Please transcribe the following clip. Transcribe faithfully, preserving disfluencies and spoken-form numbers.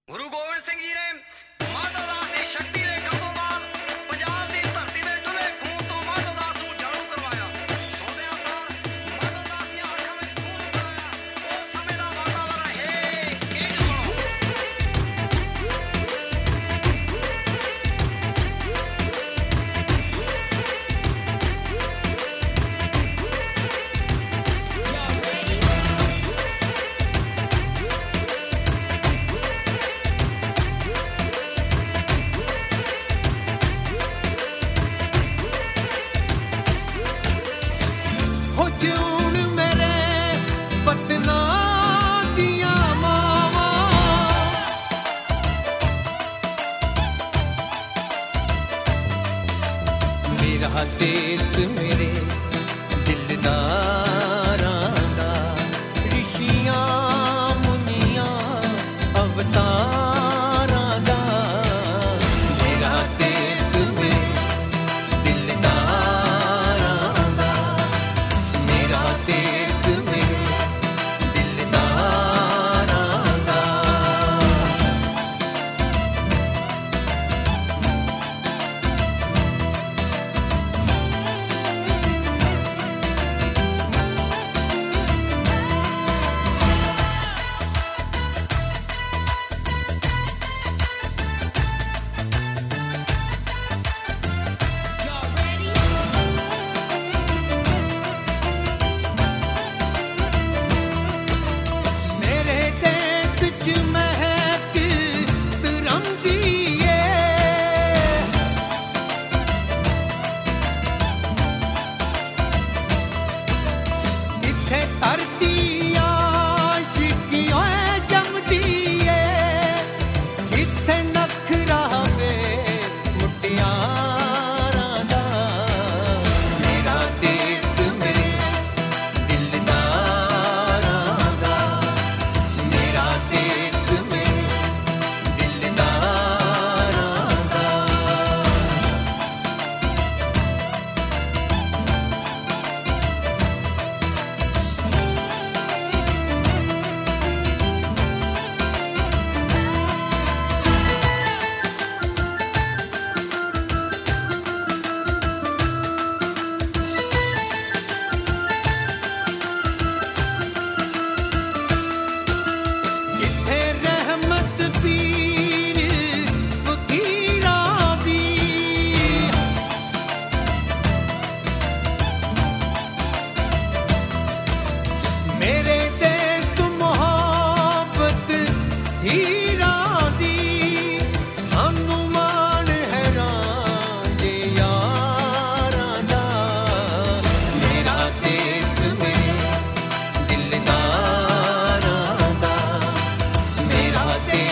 ਗੁਰੂ ਗੋਬਿੰਦ ਸਿੰਘ ਜੀ ਨੇ ਮਾਧੋ ਦਾਸ ਦੀ ਸ਼ਕਤੀ ਦੇ ਕੰਮੋਂ ਬਾਅਦ ਪੰਜਾਬ ਦੀ ਧਰਤੀ ਦੇ ਡੁੱਲੇ ਖੂਨ ਤੋਂ ਮਾਧੋ ਦਾਸ ਨੂੰ ਜਾਣੂ ਕਰਵਾਇਆ। ਸੋਹਣਿਆਂ ਸਾਰ ਮਾਧੋ ਦਾਸ ਦੀਆਂ ਅੱਖਾਂ ਵਿੱਚ ਖੂਨ ਉਤਰਾਇਆ। ਉਸ ਸਮੇਂ ਦਾ ਵਾਤਾਵਰਨ ਹੈ ਇਹ ਸੁਣੋ। देश मेरे दिलदारां दा ऋषियां मुनियां अवतारां दा मेरा देश मेरे दिलदारां दा मेरा देश मेरे दिलदारां दा। Day